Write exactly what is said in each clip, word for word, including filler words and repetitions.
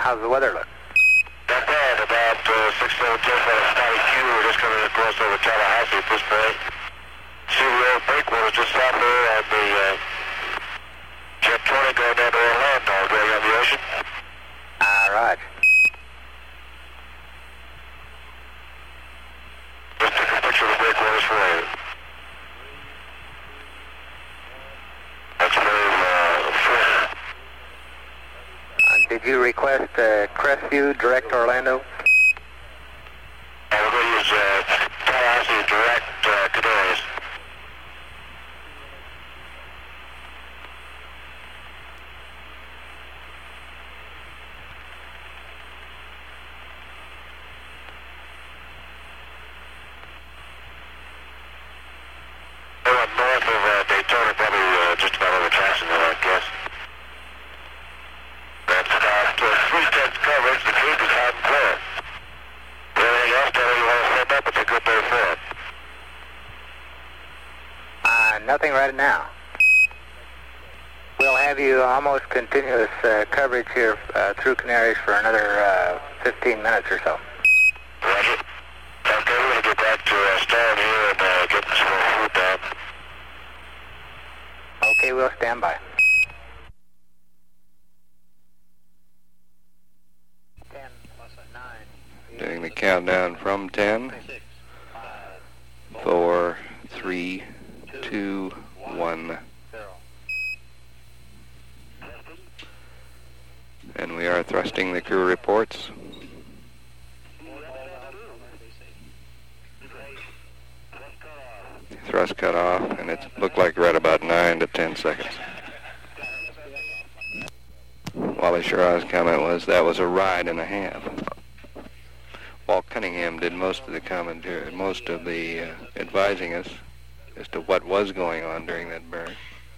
how's the weather look? Not bad. About uh, six seventeen for a spotty Q. We're just coming across over Tallahassee at this point. See the old breakwaters just south there on the uh, Jet twenty going down to Orlando, going on the ocean. All right. Just took a picture of the breakwaters for you. That's very uh, fair. Uh, did you request uh, Crestview direct Orlando? Uh, we're going to use uh, Tallahassee direct uh, Canaries. North of uh, Daytona, probably uh, just about over Jacksonville, I guess. That's about uh, three-tenths coverage. The Cape is hot and clear. Everything else, tell you want to send up, it's a good day for it. Uh, nothing right now. We'll have you almost continuous uh, coverage here uh, through Canaries for another uh, fifteen minutes or so. Roger. Okay, we're going to get back to uh, Stan here and uh, get some more food down. Okay, we'll stand by. ten, nine, Doing the countdown from ten, four, three, two, one. And we are thrusting the crew reports. Thrust cut off, and it looked like right about nine to ten seconds. Wally Schirra's comment was that was a ride and a half. Walt Cunningham did most of the commentary, most of the uh, advising us as to what was going on during that burn.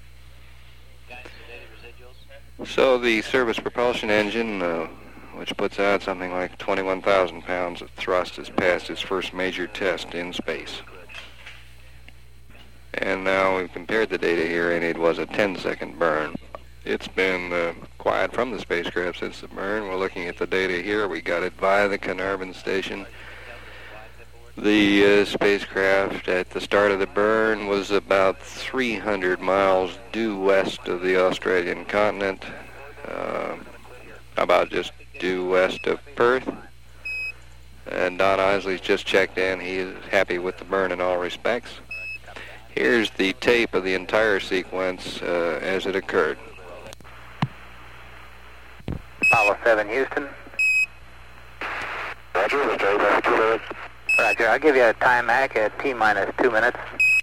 So the service propulsion engine, uh, which puts out something like twenty-one thousand pounds of thrust, has passed its first major test in space. And now we've compared the data here, and it was a ten-second burn. It's been uh, quiet from the spacecraft since the burn. We're looking at the data here. We got it via the Carnarvon station. The uh, spacecraft at the start of the burn was about three hundred miles due west of the Australian continent, uh, about just due west of Perth. And Don Isley's just checked in. He is happy with the burn in all respects. Here's the tape of the entire sequence uh, as it occurred. Apollo seven, Houston. Roger, let's try back two minutes. Roger, I'll give you a time hack at T minus two minutes.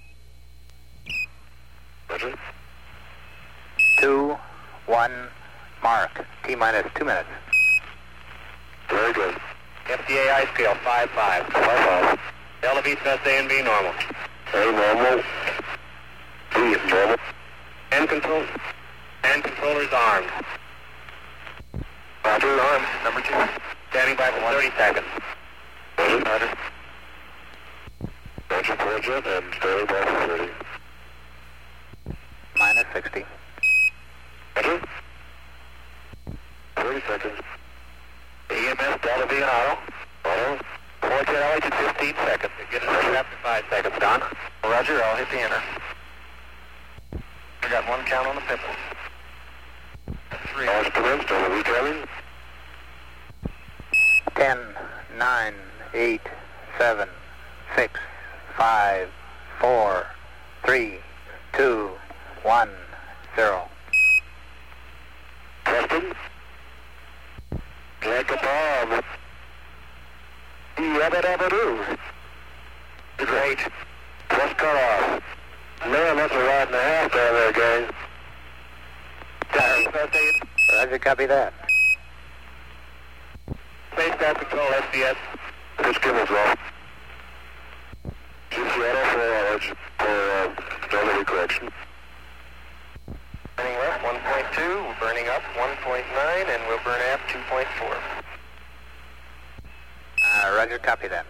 Roger. Two, one, mark. T minus two minutes. Very good. F D A ice scale five five. five five. Delta V test A and B normal. A normal. B is normal. Hand control. Hand controllers armed. Roger, armed. Number two. Standing by for thirty seconds. Roger, Roger. Roger, Roger, and standing by for thirty. Minus sixty. Roger. thirty seconds. E M S, Delta V and auto. Auto. Point at altitude fifteen seconds. Get it right after five seconds, Don. Roger, I'll hit the enter. I got one count on the pimple. Three. All commenced, Delta V coming. Ten, nine, eight, seven, six, five, four, three, two, one, zero. Testing. Like a bomb. Yabba dabba doo. Great. Just cut off. Man, that's a ride and a half down there, guys. Roger, copy that. Spacecraft control, S C S. Just give us off. G C L for hours for uh, Delta V correction. Burning left one point two, we're burning up one point nine, and we'll burn aft two point four. Uh, Roger, copy that.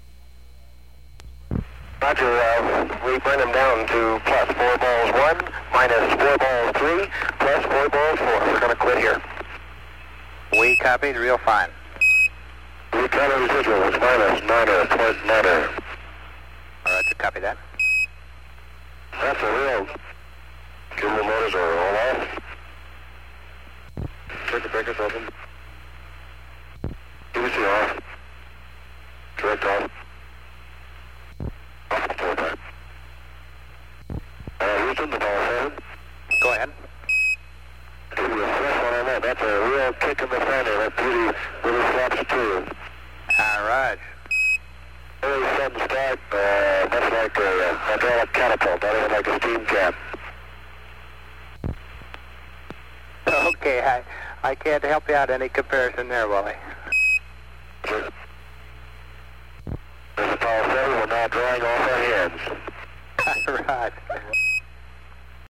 Roger, uh, we burn them down to plus four balls one. minus four ball three, plus four ball four. We're going to quit here. We copied, real fine. We counter residual was minus niner, point niner. All right, so copy that. That's a real. Fuel motors are all off. Circuit breakers open. U C off. Direct off. Off the floor time. Uh, Houston, the ball seven. Go ahead. Give you a fresh one on that. That's a real kick in the fanny. That beauty little flaps too. All right. Very sudden start, uh, much like a uh, hydraulic catapult, not even like a steam cap. Okay, I, I can't help you out any comparison there, Wally. There's a power seven, we're now drawing off our hands. All right.